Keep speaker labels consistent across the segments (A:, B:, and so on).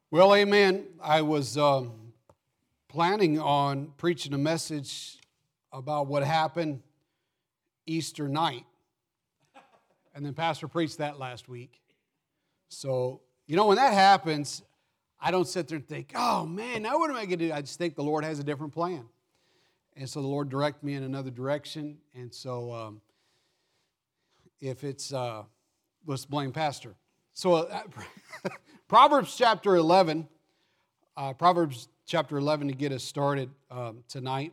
A: Well, amen. I was planning on preaching a message about what happened Easter night. And then Pastor preached that last week. So, when that happens, I don't sit there and think, oh man, now what am I going to do? I just think the Lord has a different plan. And so the Lord directed me in another direction. And so if it's, let's blame Pastor. So Proverbs chapter 11 to get us started tonight.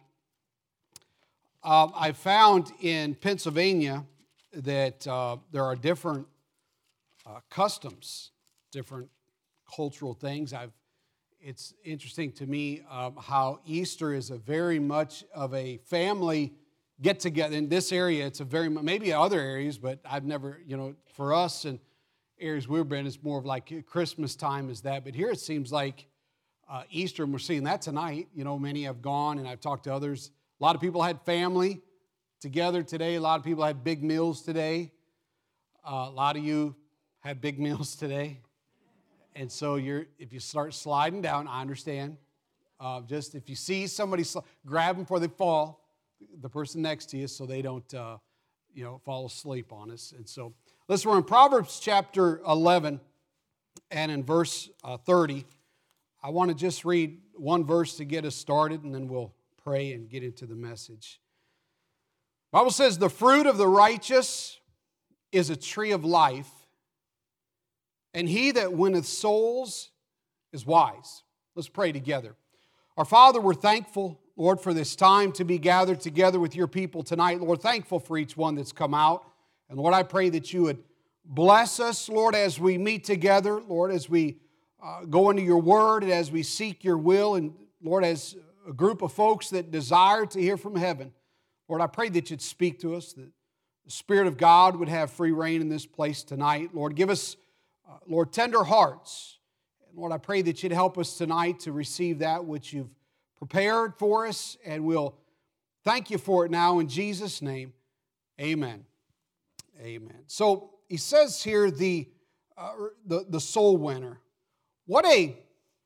A: I found in Pennsylvania that there are different customs, different cultural things. It's interesting to me how Easter is a very much of a family get-together. In this area, it's a very, maybe other areas, but I've never, for us and areas we've been, it's more of like Christmas time is that. But here it seems like Easter, and we're seeing that tonight. Many have gone, and I've talked to others. A lot of people had family together today. A lot of people had big meals today. A lot of you had big meals today. And so if you start sliding down, I understand. Just if you see somebody, grab them before they fall, the person next to you, so they don't, fall asleep on us. And so, we're in Proverbs chapter 11, and in verse 30. I want to just read one verse to get us started, and then we'll pray and get into the message. The Bible says, "The fruit of the righteous is a tree of life, and he that winneth souls is wise." Let's pray together. Our Father, we're thankful, Lord, for this time to be gathered together with your people tonight. Lord, thankful for each one that's come out. And Lord, I pray that you would bless us, Lord, as we meet together. Lord, as we go into your word and as we seek your will. And Lord, as a group of folks that desire to hear from heaven, Lord, I pray that you'd speak to us, that the Spirit of God would have free reign in this place tonight. Lord, give us, Lord, tender hearts. And Lord, I pray that you'd help us tonight to receive that which you've prepared for us, and we'll thank you for it now in Jesus' name. Amen. Amen. So he says here the soul winner. What an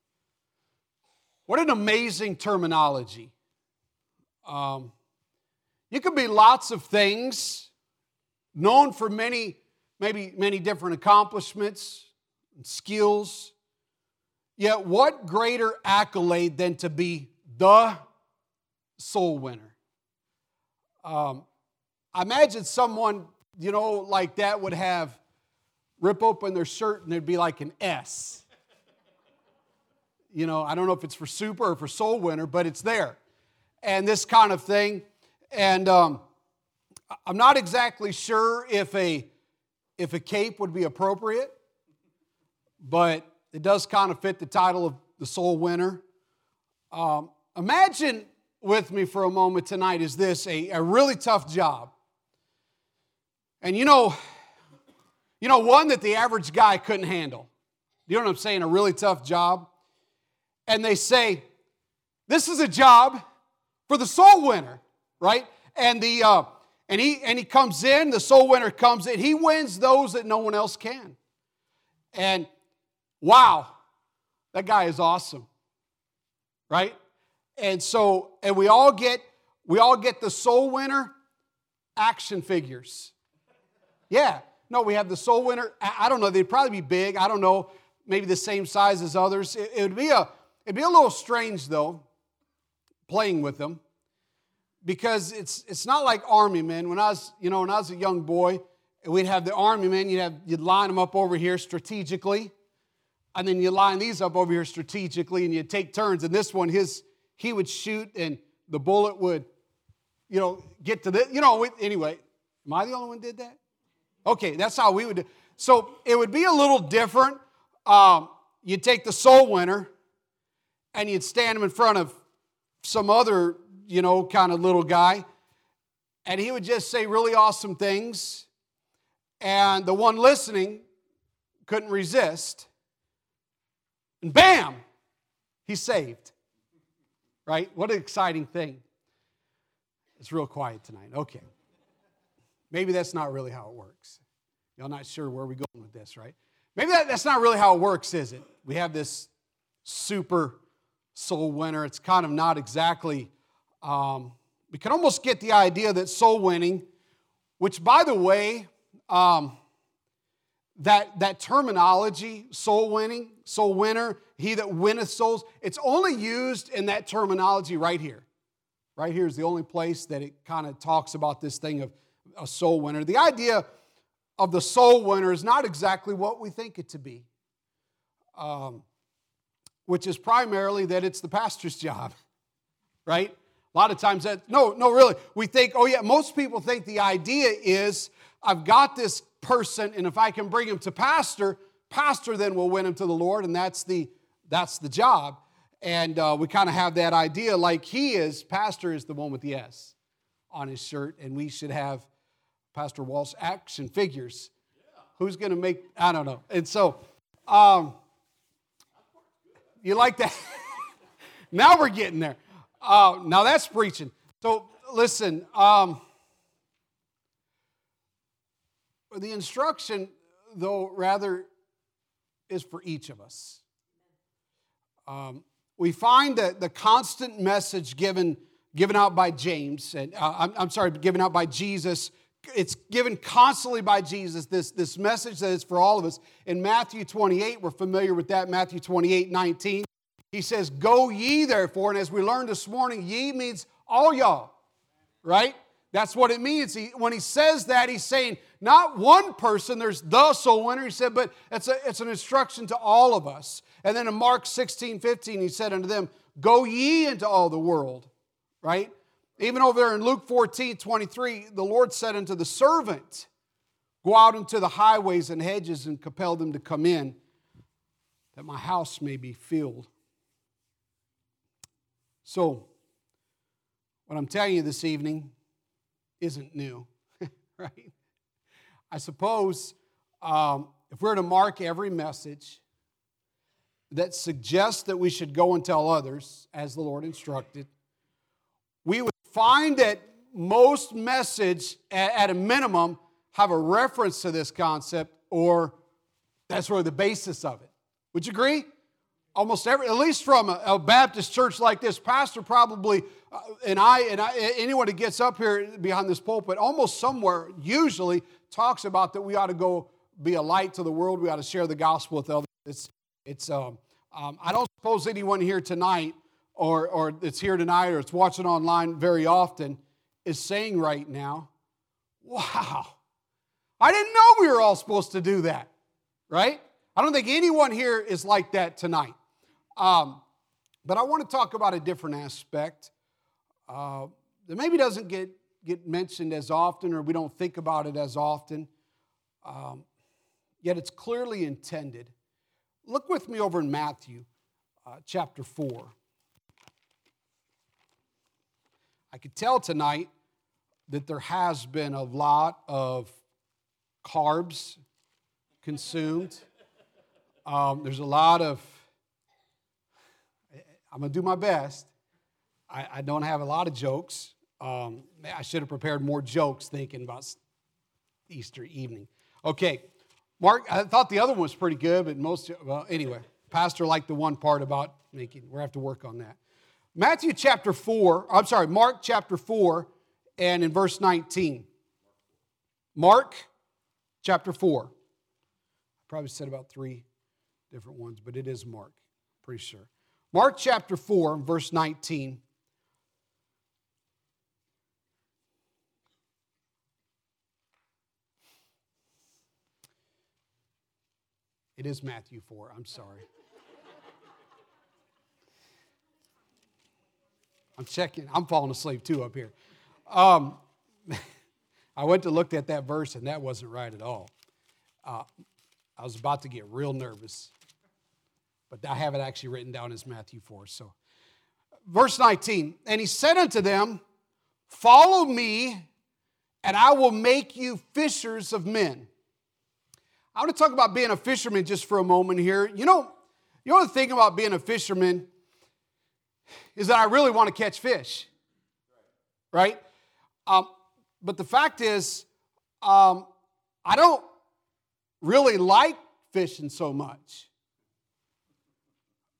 A: amazing terminology. You could be lots of things, known for many different accomplishments and skills. Yet what greater accolade than to be the soul winner? I imagine someone, like that would have rip open their shirt and there'd be like an S. I don't know if it's for super or for soul winner, but it's there. And this kind of thing. And I'm not exactly sure if a cape would be appropriate, but it does kind of fit the title of the soul winner. Imagine with me for a moment tonight is this, a really tough job. And one that the average guy couldn't handle. You know what I'm saying? A really tough job. And they say, this is a job for the soul winner, right? And he comes in, the soul winner comes in, he wins those that no one else can. And wow, that guy is awesome, right? And so, and we all get the soul winner action figures. Yeah, no, we have the soul winner. I don't know, they'd probably be big. I don't know, maybe the same size as others. It'd be a little strange though, playing with them, because it's not like army men. When I was a young boy, we'd have the army men. You'd line them up over here strategically. And then you line these up over here strategically, and you take turns. And this one, he would shoot, and the bullet would, get to the, anyway. Am I the only one who did that? Okay, that's how we would do. So it would be a little different. You'd take the soul winner, and you'd stand him in front of some other, kind of little guy, and he would just say really awesome things, and the one listening couldn't resist. And bam, he's saved, right? What an exciting thing. It's real quiet tonight. Okay. Maybe that's not really how it works. Y'all not sure where we're going with this, right? Maybe that's not really how it works, is it? We have this super soul winner. It's kind of not exactly, we can almost get the idea that soul winning, which by the way, that terminology, soul winning, soul winner, he that winneth souls, it's only used in that terminology right here. Right here is the only place that it kind of talks about this thing of a soul winner. The idea of the soul winner is not exactly what we think it to be, which is primarily that it's the pastor's job, right? A lot of times no, really. We think, oh yeah, most people think the idea is, I've got this person, and if I can bring him to pastor then will win him to the Lord, and that's the job. And we kind of have that idea like pastor is the one with the S on his shirt, and we should have Pastor Walsh action figures. Yeah. Who's going to make, I don't know. And so, you like that? Now we're getting there. Now that's preaching. So listen, the instruction, though, rather is for each of us. We find that the constant message given out by James, and given out by Jesus. It's given constantly by Jesus, this message that is for all of us. In Matthew 28, we're familiar with that, Matthew 28:19. He says, "Go ye therefore," and as we learned this morning, ye means all y'all, right? That's what it means. When he says that, he's saying not one person, there's the soul winner, he said, but it's an instruction to all of us. And then in Mark 16:15, he said unto them, "Go ye into all the world," right? Even over there in Luke 14:23, the Lord said unto the servant, "Go out into the highways and hedges and compel them to come in, that my house may be filled." So, what I'm telling you this evening isn't new, right? I suppose if we're to mark every message that suggests that we should go and tell others, as the Lord instructed, we would find that most message, at a minimum, have a reference to this concept, or that's really the basis of it. Would you agree? Almost every, at least from a Baptist church like this, pastor probably, anyone who gets up here behind this pulpit, almost somewhere, usually talks about that we ought to go be a light to the world. We ought to share the gospel with others. I don't suppose anyone here tonight, or it's here tonight, or it's watching online very often, is saying right now, "Wow, I didn't know we were all supposed to do that," right? I don't think anyone here is like that tonight. But I want to talk about a different aspect that maybe doesn't get mentioned as often, or we don't think about it as often, yet it's clearly intended. Look with me over in Matthew chapter 4. I could tell tonight that there has been a lot of carbs consumed. There's a lot of, I'm going to do my best. I don't have a lot of jokes. I should have prepared more jokes thinking about Easter evening. Okay, Mark, I thought the other one was pretty good, but anyway, Pastor liked the one part about we're going to have to work on that. Mark chapter 4, and in verse 19. Mark chapter 4. I probably said about 3 different ones, but it is Mark, pretty sure. Mark chapter 4, verse 19. It is Matthew 4, I'm sorry. I'm checking. I'm falling asleep too up here. I went to look at that verse, and that wasn't right at all. I was about to get real nervous, but I have it actually written down as Matthew 4. So, verse 19, "And he said unto them, Follow me, and I will make you fishers of men." I want to talk about being a fisherman just for a moment here. You know the thing about being a fisherman is that I really want to catch fish, right? But the fact is, I don't really like fishing so much.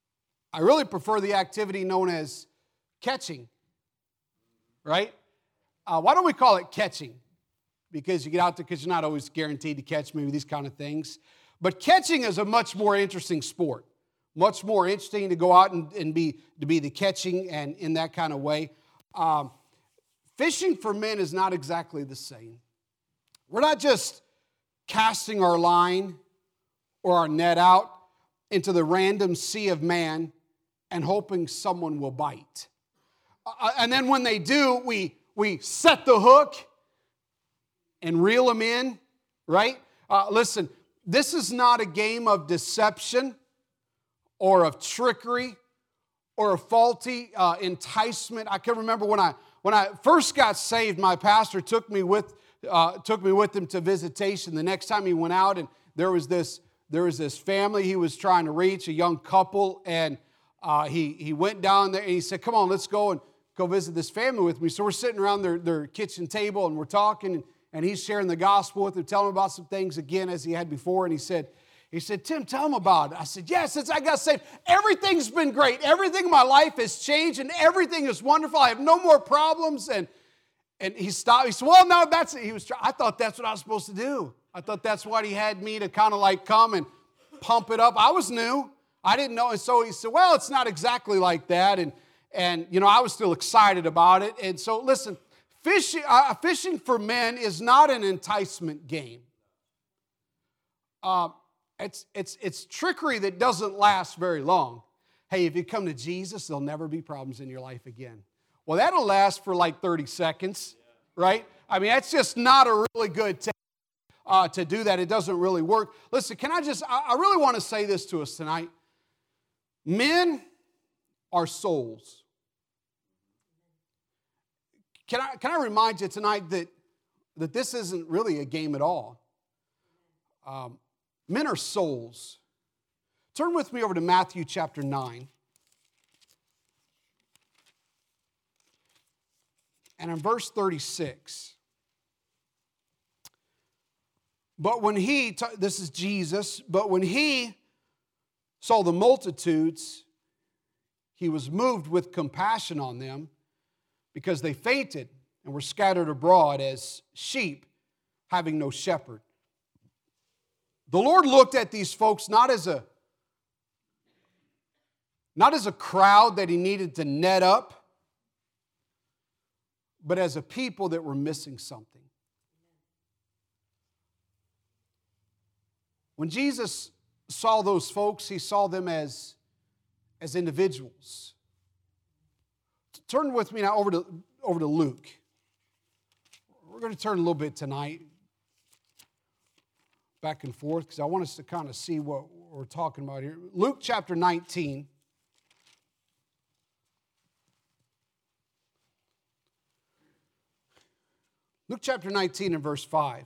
A: I really prefer the activity known as catching, right? Why don't we call it catching? Because you get out there, because you're not always guaranteed to catch maybe these kind of things. But catching is a much more interesting sport. Much more interesting to go out and be the catching and in that kind of way. Fishing for men is not exactly the same. We're not just casting our line or our net out into the random sea of man and hoping someone will bite. And then when they do, we set the hook and reel them in, right? Listen, this is not a game of deception or of trickery or a faulty enticement. I can remember when I first got saved, my pastor took me with him to visitation. The next time he went out, and there was this family he was trying to reach, a young couple, and he went down there and he said, "Come on, let's go visit this family with me." So we're sitting around their kitchen table and we're talking, and he's sharing the gospel with them, telling them about some things again as he had before. And he said, "Tim, tell them about it." I said, "Yeah, since I got saved, everything's been great. Everything in my life has changed and everything is wonderful. I have no more problems." And he stopped. He said, "Well, no, I thought that's what I was supposed to do. I thought that's what he had me to kind of like come and pump it up. I was new. I didn't know." And so he said, "Well, it's not exactly like that." And I was still excited about it. And so, listen, fishing for men is not an enticement game. It's trickery that doesn't last very long. Hey, if you come to Jesus, there'll never be problems in your life again. Well, that'll last for like 30 seconds, right? I mean, that's just not a really good technique to do that. It doesn't really work. Listen, I really want to say this to us tonight. Men are souls. Can I remind you tonight that this isn't really a game at all? Men are souls. Turn with me over to Matthew chapter 9. And in verse 36. "But when this is Jesus, but when he saw the multitudes, he was moved with compassion on them, because they fainted and were scattered abroad as sheep having no shepherd." The Lord looked at these folks not as a crowd that he needed to net up, but as a people that were missing something. When Jesus saw those folks, he saw them as individuals. Turn with me now over to Luke. We're going to turn a little bit tonight, back and forth, because I want us to kind of see what we're talking about here. Luke chapter 19. Luke chapter 19 and verse 5.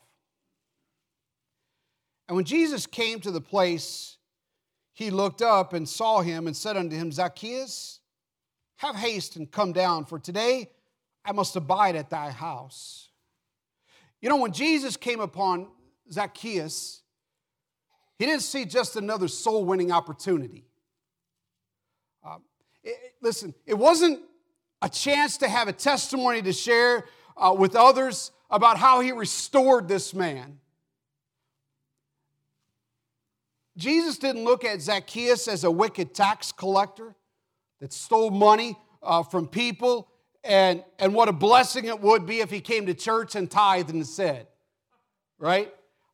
A: "And when Jesus came to the place, he looked up and saw him and said unto him, Zacchaeus, have haste and come down, for today I must abide at thy house." When Jesus came upon Zacchaeus, he didn't see just another soul-winning opportunity. Listen, it wasn't a chance to have a testimony to share with others about how he restored this man. Jesus didn't look at Zacchaeus as a wicked tax collector that stole money from people, and what a blessing it would be if he came to church and tithed instead, right?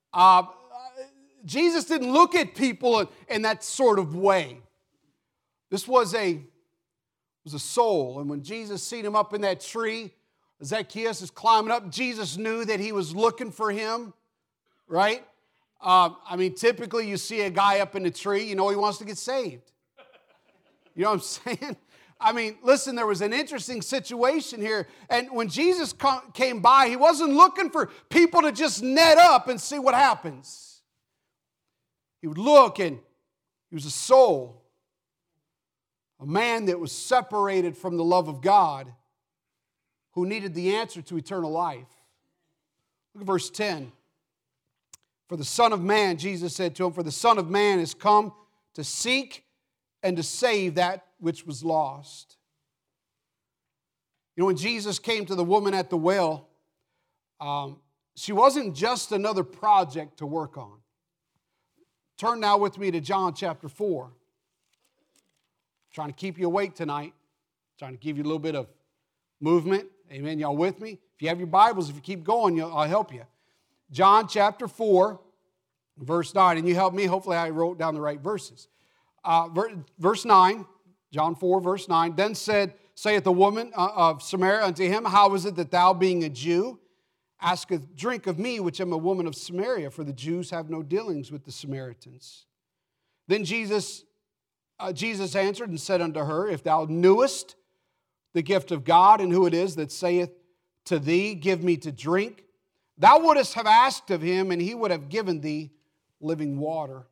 A: Jesus didn't look at people in that sort of way. This was a soul, and when Jesus seen him up in that tree, Zacchaeus is climbing up. Jesus knew that he was looking for him, right? Typically you see a guy up in the tree, he wants to get saved. You know what I'm saying? Listen, there was an interesting situation here. And when Jesus came by, he wasn't looking for people to just net up and see what happens. He would look, and he was a soul, a man that was separated from the love of God, who needed the answer to eternal life. Look at verse 10. "For the Son of Man," Jesus said to him, "for the Son of Man is come to seek and to save that which was lost. You know, when Jesus came to the woman at the well, she wasn't just another project to work on. Turn now with me to John chapter 4. I'm trying to keep you awake tonight. Trying to give you a little bit of movement. Amen. Y'all with me? If you have your Bibles, if you keep going, I'll help you. John chapter 4, verse 9. And you help me. Hopefully I wrote down the right verses. Verse 9, John 4, verse 9. Then saith the woman of Samaria unto him, How is it that thou, being a Jew, asketh drink of me, which am a woman of Samaria? For the Jews have no dealings with the Samaritans. Then Jesus answered and said unto her, If thou knewest the gift of God, and who it is that saith to thee, Give me to drink, thou wouldest have asked of him, and he would have given thee living water.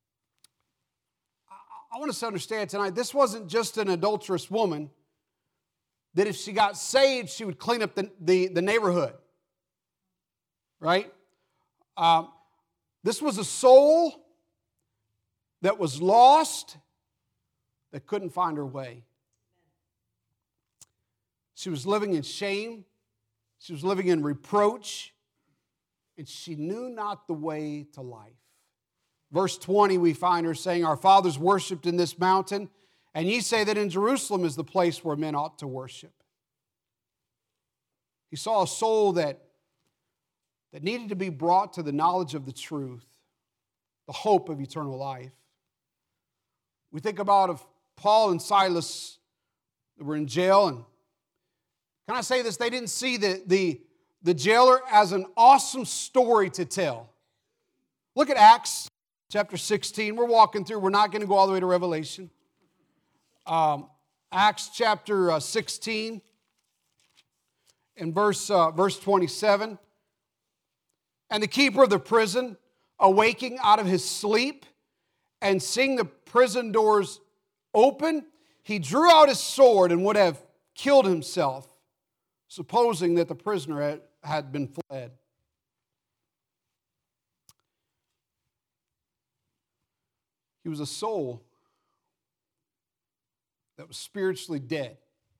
A: I want us to understand tonight, this wasn't just an adulterous woman that if she got saved, she would clean up the neighborhood. Right? This was a soul that was lost, that couldn't find her way. She was living in shame. She was living in reproach. And she knew not the way to life. Verse 20, we find her saying, Our fathers worshipped in this mountain, and ye say that in Jerusalem is the place where men ought to worship. He saw a soul that needed to be brought to the knowledge of the truth, the hope of eternal life. We think about of Paul and Silas that were in jail, and can I say this? They didn't see the jailer as an awesome story to tell. Look at Acts chapter 16. We're walking through. We're not going to go all the way to Revelation. Acts chapter 16 and verse 27. And the keeper of the prison, awaking out of his sleep and seeing the prison doors open, he drew out his sword and would have killed himself, supposing that the prisoner had been fled. He was a soul that was spiritually dead.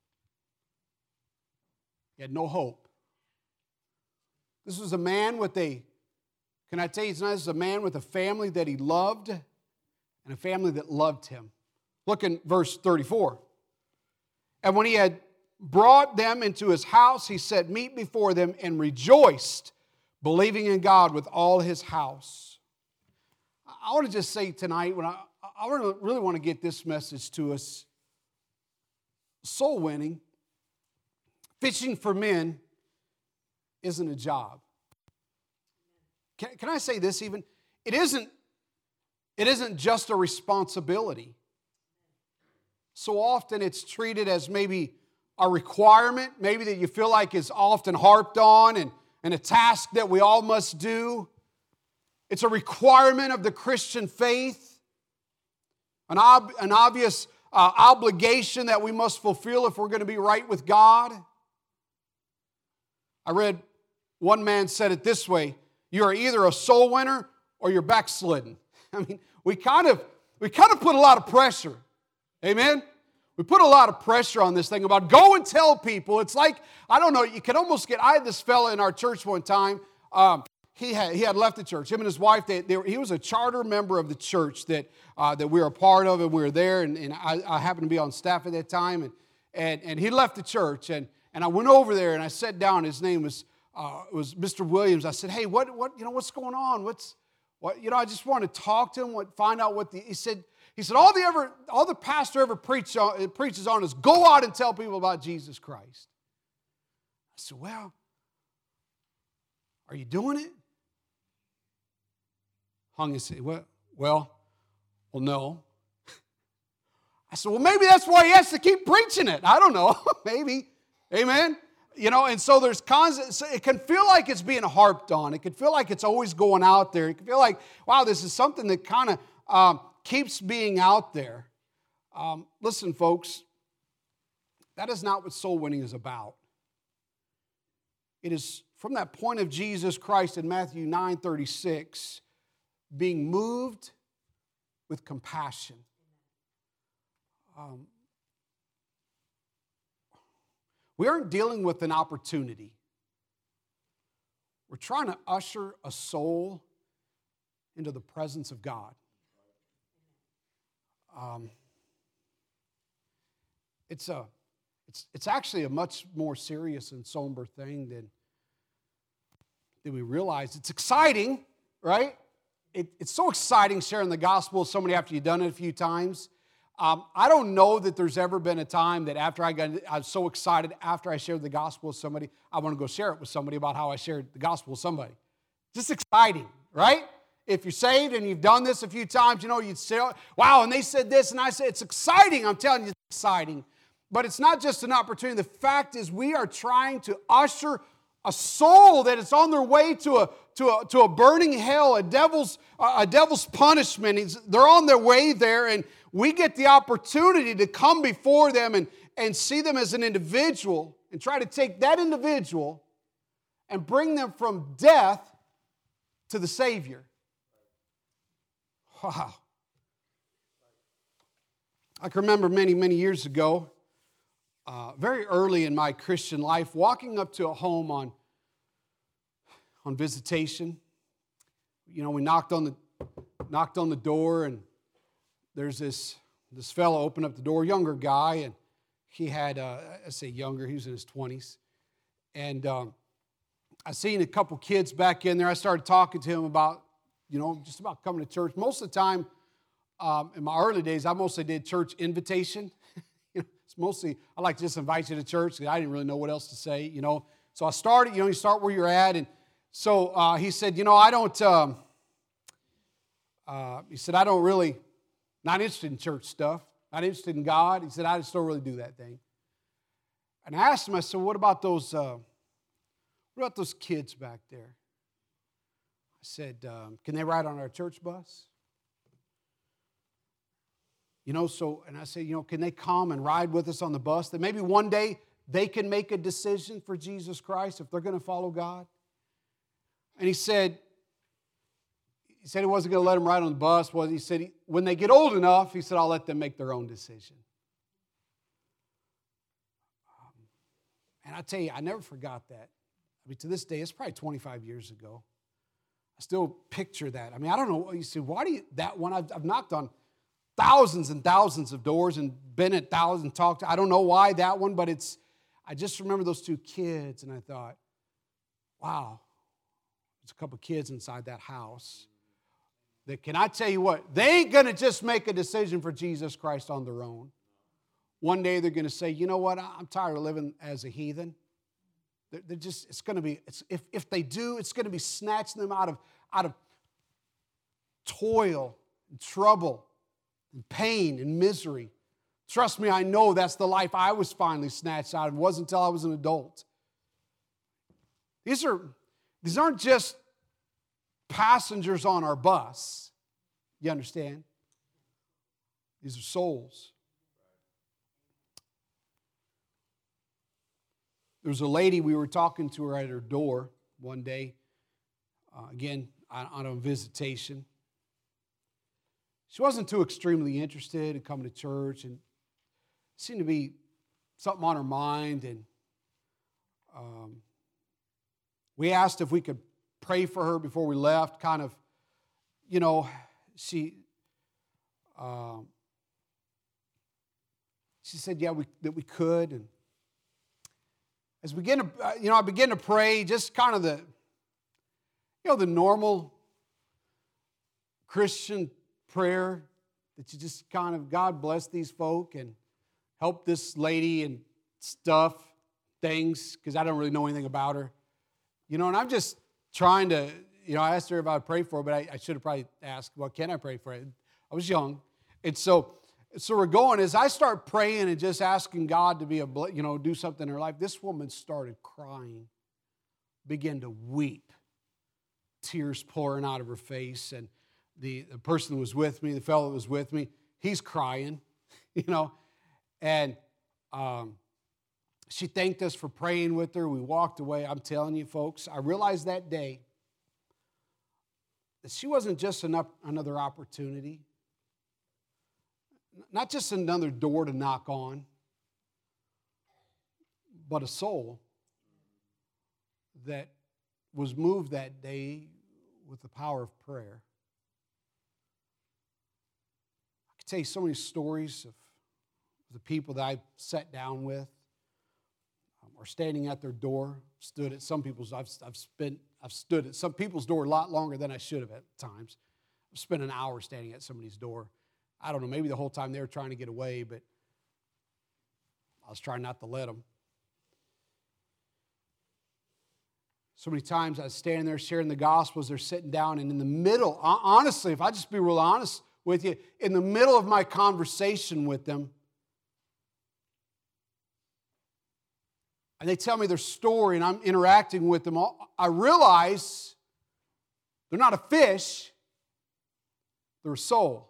A: He had no hope. This was a man with can I tell you tonight, this is a man with a family that he loved and a family that loved him. Look in verse 34. And when he had brought them into his house, he set meat before them and rejoiced, believing in God with all his house. I want to just say tonight, I really want to get this message to us. Soul winning, fishing for men, isn't a job. Can I say this even? It isn't just a responsibility. So often it's treated as maybe a requirement, maybe that you feel like is often harped on and a task that we all must do. It's a requirement of the Christian faith, an obvious obligation that we must fulfill if we're going to be right with God. I read one man said it this way: you are either a soul winner or you're backslidden. I mean, we kind of put a lot of pressure. Amen? We put a lot of pressure on this thing about go and tell people. It's like, I don't know, you can almost get, I had this fella in our church one time. He had left the church. Him and his wife, he was a charter member of the church that we were a part of, and we were there, and I happened to be on staff at that time, and he left the church, and I went over there, and I sat down. His name was Mr. Williams. I said, hey, what's going on? I just want to talk to him, find out what he said, all the pastor ever preaches on is go out and tell people about Jesus Christ. I said, well, are you doing it? Hung his head. Well, no. I said, well, maybe that's why he has to keep preaching it. I don't know. Maybe. Amen. And so there's it can feel like it's being harped on. It can feel like it's always going out there. It can feel like, wow, this is something that kind of keeps being out there. Listen, folks, that is not what soul winning is about. It is from that point of Jesus Christ in Matthew 9:36, being moved with compassion. Um, we aren't dealing with an opportunity. We're trying to usher a soul into the presence of God. It's actually a much more serious and somber thing than we realize. It's exciting, right? It's so exciting sharing the gospel with somebody after you've done it a few times. I don't know that there's ever been a time that I was so excited after I shared the gospel with somebody, I want to go share it with somebody about how I shared the gospel with somebody. Just exciting, right? If you're saved and you've done this a few times, you'd say, wow, and they said this, and I said, it's exciting. I'm telling you, it's exciting. But it's not just an opportunity. The fact is we are trying to usher a soul that is on their way to a burning hell, a devil's punishment. They're on their way there, and we get the opportunity to come before them and see them as an individual and try to take that individual and bring them from death to the Savior. Wow. I can remember many, many years ago, very early in my Christian life, walking up to a home on visitation. We knocked on the door, and there's this fellow opened up the door, younger guy, and he had, I say younger, he was in his 20s. And I seen a couple kids back in there. I started talking to him about, just about coming to church. Most of the time, in my early days, I mostly did church invitation. It's mostly, I like to just invite you to church because I didn't really know what else to say, So I started, you start where you're at. And so he said, I don't, I don't really, not interested in church stuff, not interested in God. He said, I just don't really do that thing. And I asked him, I said, what about those kids back there? I said, can they ride on our church bus? And I said, can they come and ride with us on the bus? That maybe one day they can make a decision for Jesus Christ if they're going to follow God. And he said he wasn't going to let them ride on the bus. He said, when they get old enough, he said, I'll let them make their own decision. And I tell you, I never forgot that. To this day, it's probably 25 years ago. I still picture that. I don't know. You say, why do you, that one, I've knocked on thousands and thousands of doors and been at thousands, talked to, I don't know why that one, but I just remember those two kids, and I thought, wow, there's a couple kids inside that house that, can I tell you what, they ain't going to just make a decision for Jesus Christ on their own. One day they're going to say, you know what, I'm tired of living as a heathen. They're just, it's going to be, if they do, it's going to be snatching them out of toil and trouble and pain and misery. Trust me, I know that's the life I was finally snatched out of. It wasn't until I was an adult. These aren't just passengers on our bus. You understand? These are souls. There was a lady, we were talking to her at her door one day, again, on a visitation. She wasn't too extremely interested in coming to church, and seemed to be something on her mind. And we asked if we could pray for her before we left. Kind of, she said, yeah, that we could. And as we I began to pray, just kind of the normal Christian prayer that you just kind of, God bless these folk and help this lady and stuff, things, because I don't really know anything about her. And I'm just trying to, I asked her if I would pray for her, but I should have probably asked, well, can I pray for her? I was young. And so we're going, as I start praying and just asking God to be do something in her life, this woman started crying, began to weep, tears pouring out of her face. And the person that was with me, the fellow that was with me, he's crying, and she thanked us for praying with her. We walked away. I'm telling you, folks, I realized that day that she wasn't just another opportunity. not just another door to knock on, but a soul that was moved that day with the power of prayer. I could tell you so many stories of the people that I sat down with or standing at their door, stood at some people's. I've stood at some people's door a lot longer than I should have at times. I've spent an hour standing at somebody's door. I don't know, maybe the whole time they were trying to get away, but I was trying not to let them. So many times I was standing there sharing the gospel as they're sitting down, and in the middle, honestly, if I just be real honest with you, in the middle of my conversation with them, and they tell me their story and I'm interacting with them, I realize they're not a fish, they're a soul.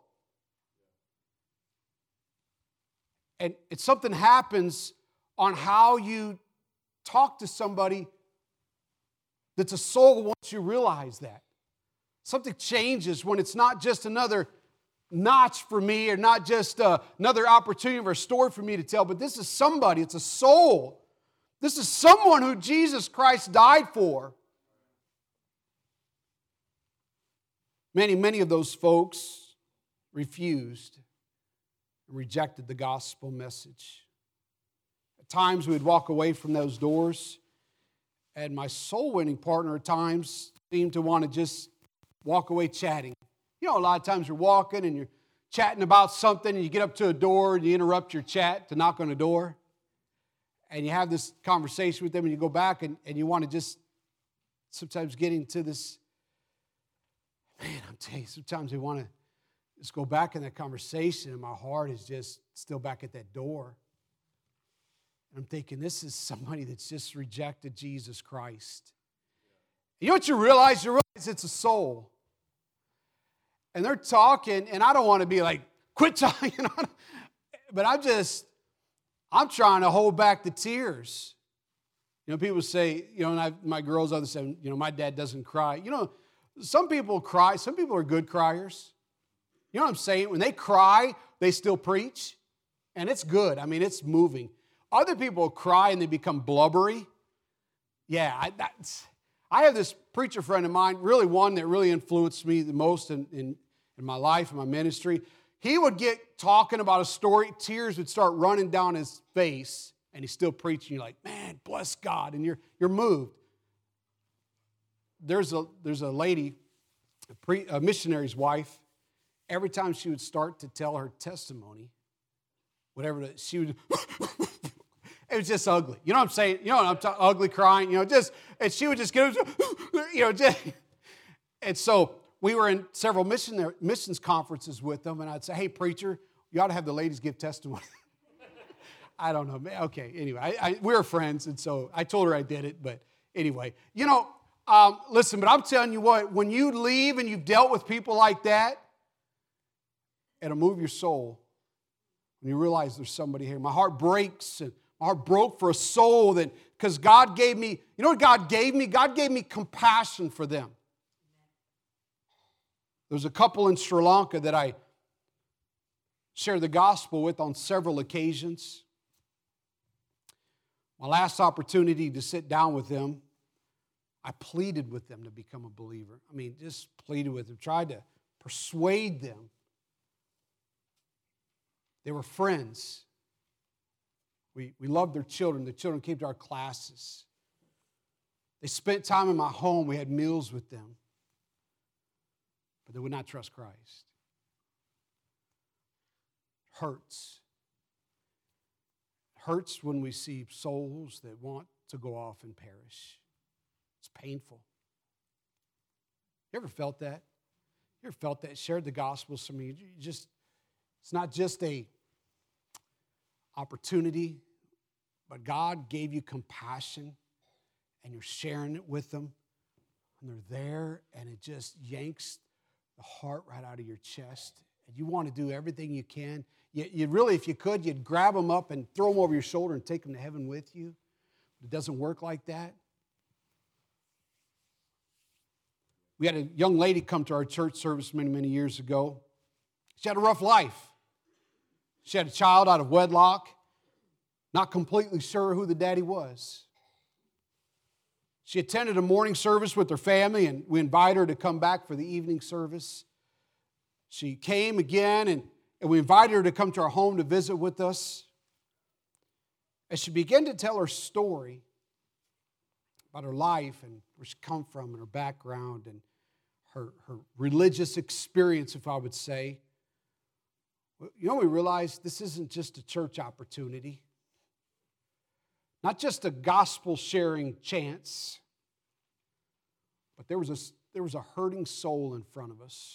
A: And it's something happens on how you talk to somebody that's a soul once you realize that. Something changes when it's not just another notch for me or not just another opportunity or a story for me to tell, but this is somebody, it's a soul. This is someone who Jesus Christ died for. Many of those folks refused and rejected the gospel message. At times we would walk away from those doors, and my soul-winning partner at times seemed to want to just walk away chatting. You know, a lot of times you're walking and you're chatting about something, and you get up to a door and you interrupt your chat to knock on the door. And you have this conversation with them, and you go back and you want to just sometimes get into this. Man, I'm telling you, sometimes we want to just go back in that conversation, and my heart is just still back at that door. And I'm thinking, this is somebody that's just rejected Jesus Christ. You know what you realize? You realize it's a soul. And they're talking, and I don't want to be like, quit talking, but I'm trying to hold back the tears. You know, people say, you know, and my girls others say, you know, my dad doesn't cry. You know, some people cry. Some people are good criers. You know what I'm saying? When they cry, they still preach, and it's good. I mean, it's moving. Other people cry and they become blubbery. Yeah, I have this preacher friend of mine, really one that really influenced me the most in my life and my ministry. He would get talking about a story, tears would start running down his face, and he's still preaching. You're like, man, bless God, and you're moved. There's a lady, a missionary's wife. Every time she would start to tell her testimony, whatever she would, it was just ugly. You know what I'm saying? You know what I'm talking? Ugly crying. You know, and she would just get, you know, and so. We were in several missions conferences with them, and I'd say, hey, preacher, you ought to have the ladies give testimony. I don't know. Okay, anyway, we were friends, and so I told her I did it, but anyway. You know, listen, but I'm telling you what, when you leave and you've dealt with people like that, it'll move your soul when you realize there's somebody here. My heart breaks, and my heart broke for a soul that, because God gave me, you know what God gave me? God gave me compassion for them. There's a couple in Sri Lanka that I shared the gospel with on several occasions. My last opportunity to sit down with them, I pleaded with them to become a believer. I mean, just pleaded with them, tried to persuade them. They were friends. We loved their children. The children came to our classes. They spent time in my home. We had meals with them. But they would not trust Christ. Hurts. Hurts when we see souls that want to go off and perish. It's painful. You ever felt that? You ever felt that? Shared the gospel with somebody. It's not just a opportunity, but God gave you compassion, and you're sharing it with them, and they're there, and it just yanks the heart right out of your chest, and you want to do everything you can. You really, if you could, you'd grab them up and throw them over your shoulder and take them to heaven with you. But it doesn't work like that. We had a young lady come to our church service many years ago. She had a rough life. She had a child out of wedlock, not completely sure who the daddy was. She attended a morning service with her family, and we invited her to come back for the evening service. She came again, and we invited her to come to our home to visit with us. As she began to tell her story about her life and where she come from and her background and her religious experience, if I would say, we realized this isn't just a church opportunity, not just a gospel-sharing chance, but there was a hurting soul in front of us.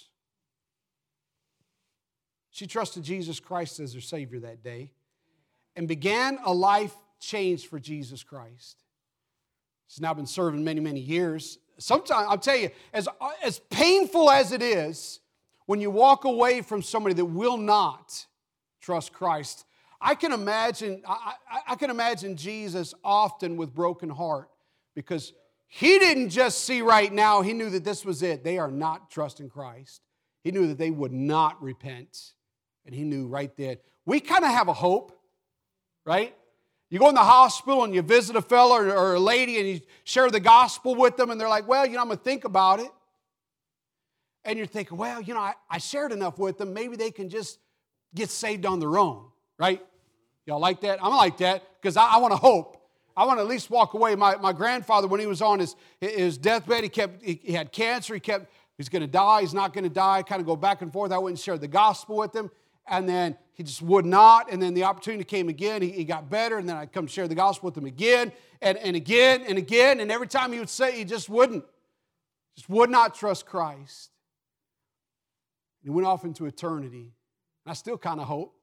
A: She trusted Jesus Christ as her Savior that day and began a life change for Jesus Christ. She's now been serving many, many years. Sometimes, I'll tell you, as painful as it is when you walk away from somebody that will not trust Christ, I can imagine Jesus often with broken heart, because he didn't just see right now, he knew that this was it. They are not trusting Christ. He knew that they would not repent. And he knew right then. We kind of have a hope, right? You go in the hospital and you visit a fellow or a lady and you share the gospel with them and they're like, well, I'm going to think about it. And you're thinking, well, I shared enough with them. Maybe they can just get saved on their own, right? Y'all like that? I'm like that because I want to hope. I want to at least walk away. My grandfather, when he was on his deathbed, he had cancer. He's going to die. He's not going to die. Kind of go back and forth. I went and shared the gospel with him. And then he just would not. And then the opportunity came again. He got better. And then I'd come share the gospel with him again and again and again. And every time he would say, he just wouldn't. Just would not trust Christ. He went off into eternity. And I still kind of hope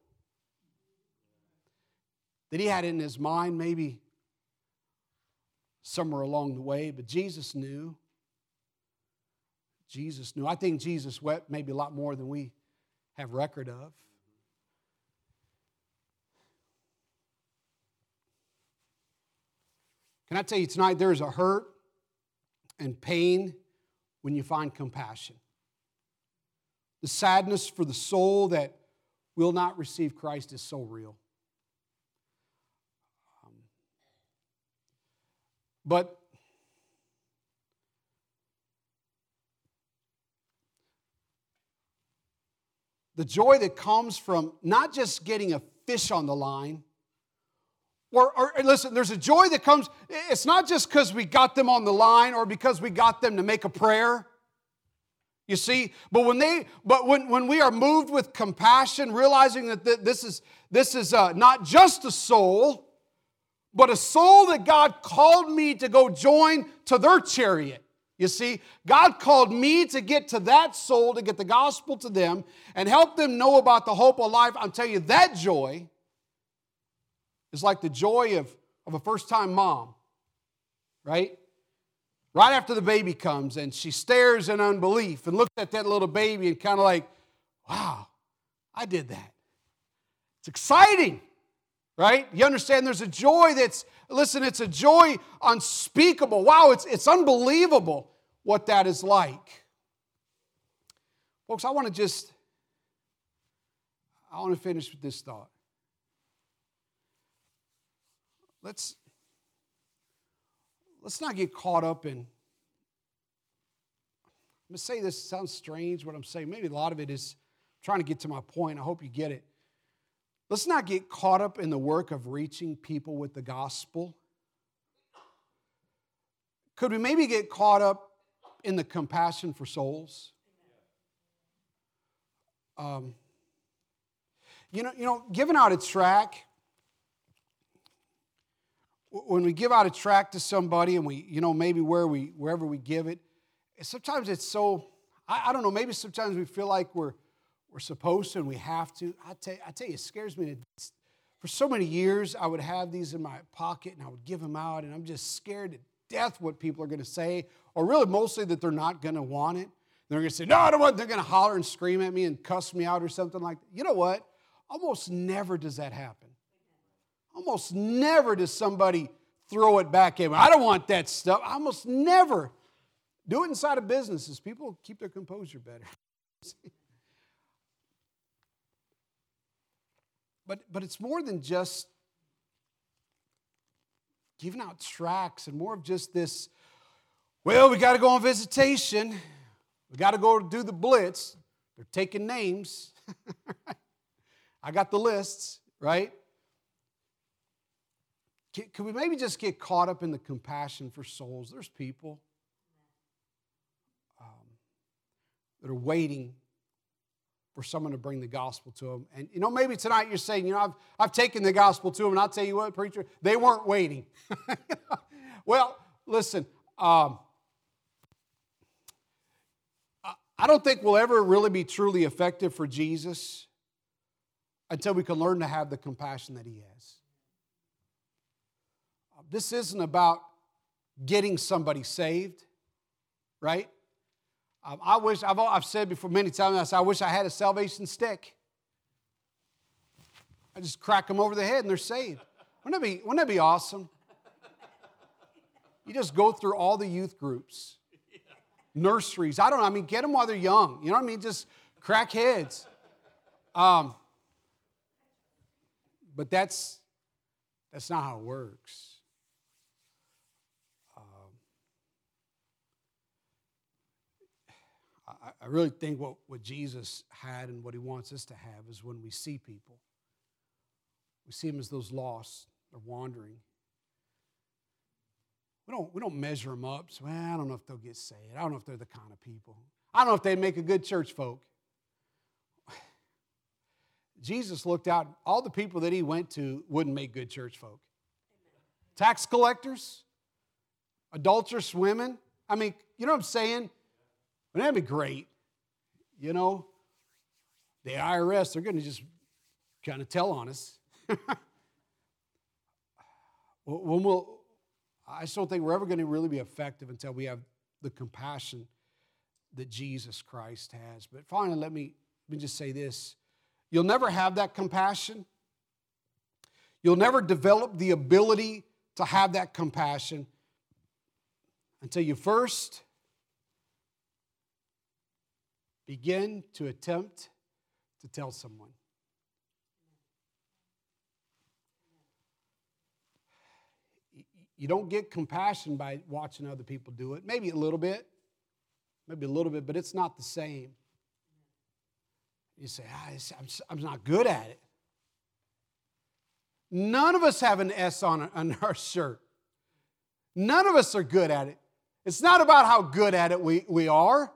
A: that he had it in his mind maybe somewhere along the way. But Jesus knew. Jesus knew. I think Jesus wept maybe a lot more than we have record of. Can I tell you tonight, there is a hurt and pain when you find compassion. The sadness for the soul that will not receive Christ is so real. But the joy that comes from not just getting a fish on the line, or listen, there's a joy that comes, it's not just because we got them on the line or because we got them to make a prayer. You see, but when we are moved with compassion, realizing that this is not just a soul, but a soul that God called me to go join to their chariot. You see, God called me to get to that soul, to get the gospel to them and help them know about the hope of life. I'm telling you, that joy is like the joy of a first-time mom, right? Right after the baby comes and she stares in unbelief and looks at that little baby and kind of like, wow, I did that. It's exciting, right? You understand there's a joy it's a joy unspeakable. Wow, it's unbelievable what that is like. Folks, I want to finish with this thought. Let's not get caught up in, I'm going to say this, sounds strange what I'm saying. Maybe a lot of it is trying to get to my point. I hope you get it. Let's not get caught up in the work of reaching people with the gospel. Could we maybe get caught up in the compassion for souls? Giving out a tract, when we give out a tract to somebody and we, maybe wherever we give it, sometimes it's so, I don't know, maybe sometimes we feel like we're supposed to and we have to. I tell you, it scares me. For so many years, I would have these in my pocket and I would give them out, and I'm just scared to death what people are going to say, or really mostly that they're not going to want it. They're going to say, no, I don't want it. They're going to holler and scream at me and cuss me out or something like that. You know what? Almost never does that happen. Almost never does somebody throw it back at me. I don't want that stuff. I almost never. Do it inside of businesses. People keep their composure better. But it's more than just giving out tracts and more of just this, well, we got to go on visitation. We got to go do the blitz. They're taking names. I got the lists, right? Can we maybe just get caught up in the compassion for souls? There's people that are waiting for someone to bring the gospel to them. And, maybe tonight you're saying, I've taken the gospel to them, and I'll tell you what, preacher, they weren't waiting. Well, listen, I don't think we'll ever really be truly effective for Jesus until we can learn to have the compassion that He has. This isn't about getting somebody saved, right? I've said before many times, I wish I had a salvation stick. I just crack them over the head and they're saved. Wouldn't that be awesome? You just go through all the youth groups, nurseries. Get them while they're young. You know what I mean? Just crack heads. But that's not how it works. I really think what Jesus had and what He wants us to have is when we see people, we see them as those lost or wandering. We don't measure them up. So, I don't know if they'll get saved. I don't know if they're the kind of people. I don't know if they'd make a good church folk. Jesus looked out, all the people that He went to wouldn't make good church folk. Tax collectors, adulterous women. You know what I'm saying? That'd be great. The IRS, they're going to just kind of tell on us. I just don't think we're ever going to really be effective until we have the compassion that Jesus Christ has. But finally, let me just say this. You'll never have that compassion. You'll never develop the ability to have that compassion until you first begin to attempt to tell someone. You don't get compassion by watching other people do it. Maybe a little bit, but it's not the same. You say, I'm not good at it. None of us have an S on our shirt. None of us are good at it. It's not about how good at it we are.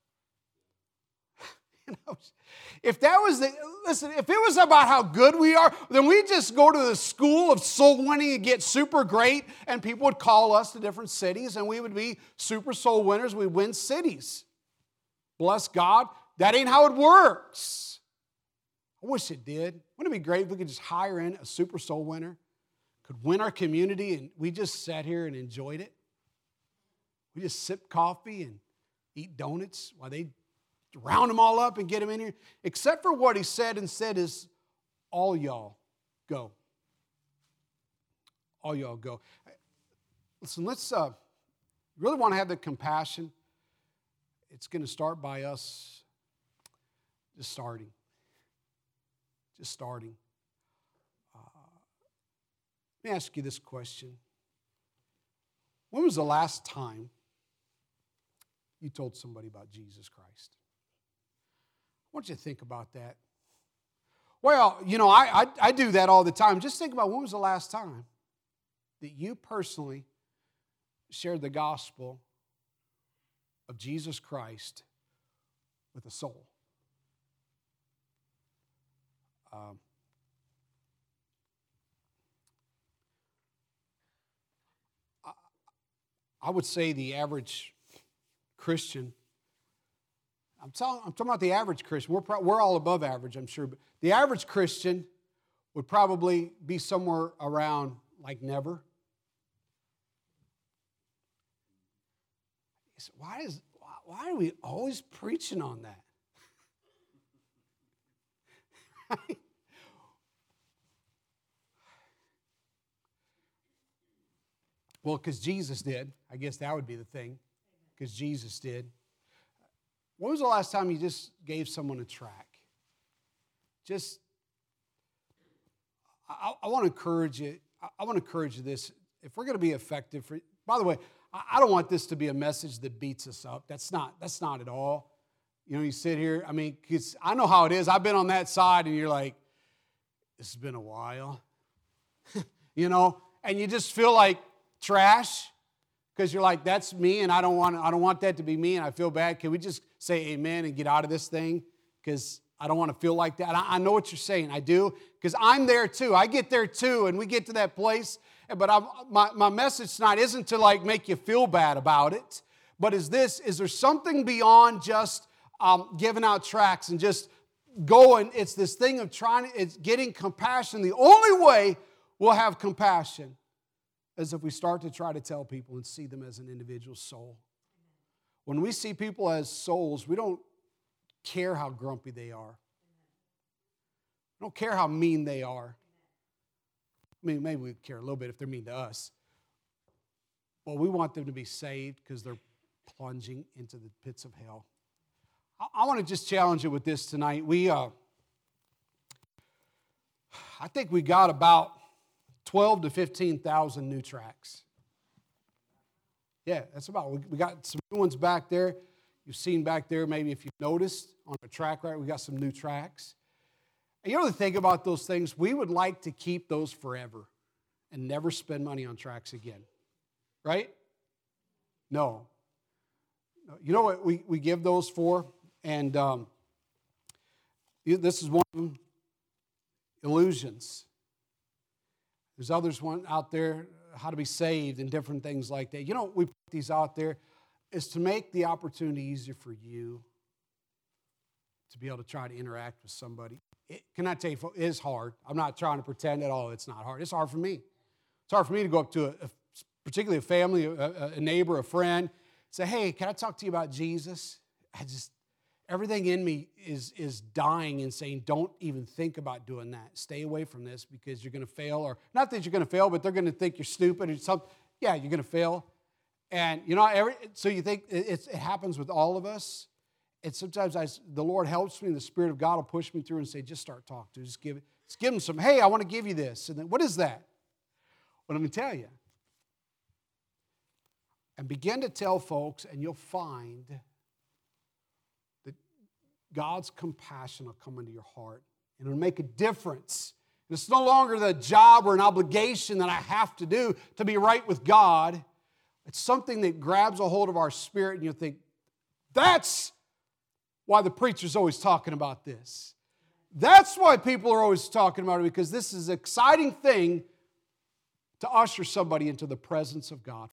A: If it was about how good we are, then we just go to the school of soul winning and get super great, and people would call us to different cities, and we would be super soul winners. We'd win cities. Bless God. That ain't how it works. I wish it did. Wouldn't it be great if we could just hire in a super soul winner, could win our community, and we just sat here and enjoyed it? We just sip coffee and eat donuts while they round them all up and get them in here. Except for what He said instead is, all y'all go. All y'all go. Listen, let's really want to have the compassion. It's going to start by us just starting. Just starting. Let me ask you this question. When was the last time you told somebody about Jesus Christ? I want you to think about that. Well, I do that all the time. Just think about, when was the last time that you personally shared the gospel of Jesus Christ with a soul? I would say the average Christian, I'm talking about the average Christian. We're all above average, I'm sure. But the average Christian would probably be somewhere around like never. So why are we always preaching on that? Well, because Jesus did. I guess that would be the thing. Because Jesus did. When was the last time you just gave someone a track? Just I want to encourage you. I want to encourage you this. If we're going to be effective, by the way, I don't want this to be a message that beats us up. That's not at all. You know, you sit here, I mean, because I know how it is. I've been on that side, and you're like, this has been a while. You know, and you just feel like trash because you're like, that's me, and I don't want that to be me, and I feel bad. Can we just say amen and get out of this thing? Because I don't want to feel like that. I know what you're saying. I do, because I'm there too. I get there too, and we get to that place. But my message tonight isn't to like make you feel bad about it, but is there something beyond just giving out tracts and just going? It's this thing of it's getting compassion. The only way we'll have compassion is if we start to try to tell people and see them as an individual soul. When we see people as souls, we don't care how grumpy they are. We don't care how mean they are. I mean, maybe we care a little bit if they're mean to us. Well, we want them to be saved because they're plunging into the pits of hell. I want to just challenge you with this tonight. I think we got about 12 to 15,000 new tracts. Yeah, that's about. We got some new ones back there. You've seen back there, maybe if you've noticed, on the track right, we got some new tracts. And you know the thing about those things, we would like to keep those forever and never spend money on tracts again. Right? No. You know what we give those for? And this is one of them, illusions. There's others one out there, how to be saved and different things like that. You know, we put these out there is to make the opportunity easier for you to be able to try to interact with somebody. Can I tell you, it is hard. I'm not trying to pretend at all it's not hard. It's hard for me. It's hard for me to go up to particularly a family, a neighbor, a friend, say, hey, can I talk to you about Jesus? Everything in me is dying and saying, don't even think about doing that. Stay away from this because you're going to fail. Or not that you're going to fail, but they're going to think you're stupid or something. Yeah, you're going to fail. And you know, so you think it happens with all of us. And sometimes the Lord helps me. The Spirit of God will push me through and say, just start talking to. Just give them some, hey, I want to give you this. And then, what is that? Well, let me tell you. And begin to tell folks, and you'll find that God's compassion will come into your heart. And it'll make a difference. And it's no longer the job or an obligation that I have to do to be right with God. It's something that grabs a hold of our spirit, and you'll think, that's why the preacher's always talking about this. That's why people are always talking about it, because this is an exciting thing to usher somebody into the presence of God.